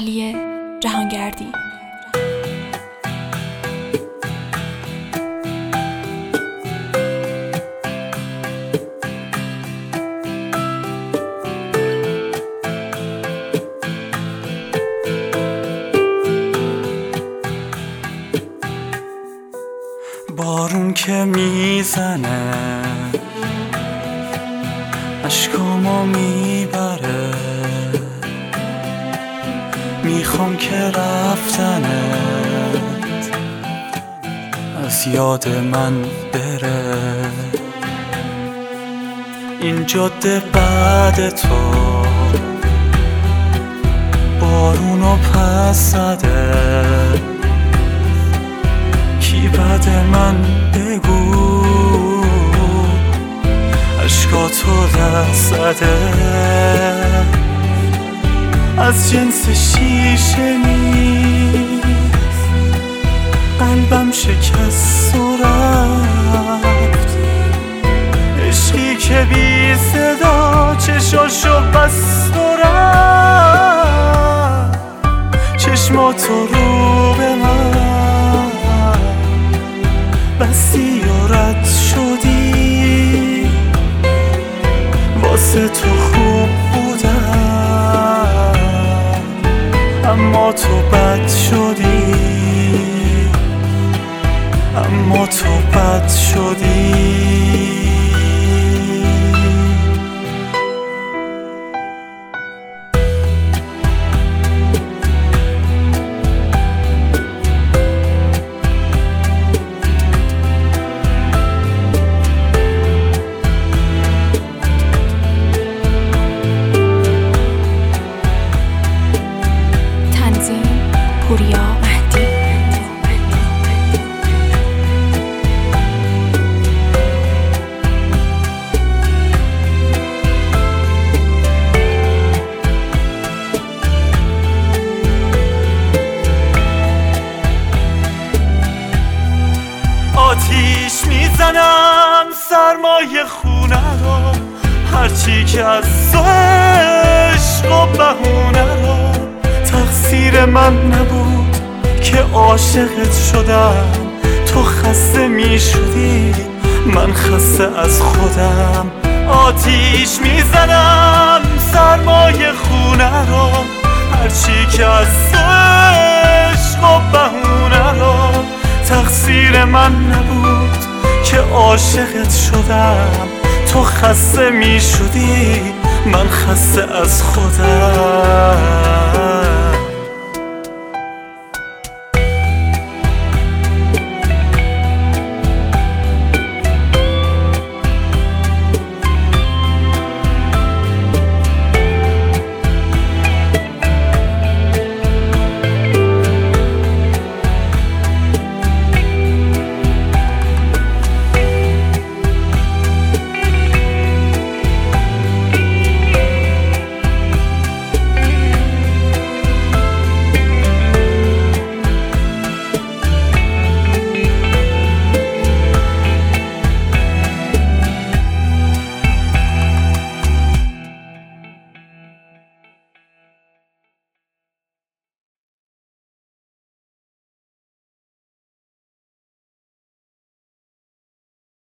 علی جهانگردی. بارون که میزنه اشکامو میبره، میخوام که رفتنت از یاد من بره. این جاده بعد تو بارونو پس زده، کی بعد من بگو اشکاتو دست زده. از جنس شیشه نیست، قلبم شکست و رفت. عشقی که بی صدا چشاشو بست و رفت. چشماتو رو به من بستی و رد شدی، واسه تو خوب بودم اما تو بد شدی، اما تو بد شدی. آتیش میزنم سرمای خونه رو، هرچی که از تو عشق و بهونه رو. تقصیر من نبود که عاشقت شدم، تو خسته میشدی من خسته از خودم. آتیش میزنم سرمای خونه رو، هرچی که از تو عشق و بهونه رو. تقصیر من نبود که عاشقت شدم، تو خسته می شدی من خسته از خودم.